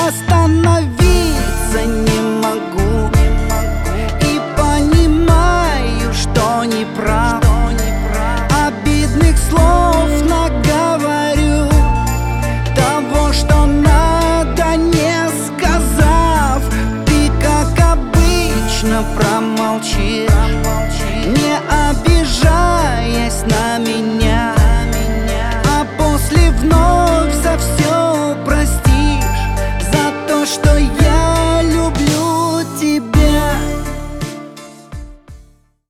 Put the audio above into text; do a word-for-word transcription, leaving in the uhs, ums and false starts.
Остановиться не могу и понимаю, что не прав. Обидных слов наговорю, того, что надо, не сказав. Ты, как обычно, промолчи, не обижаясь на меня.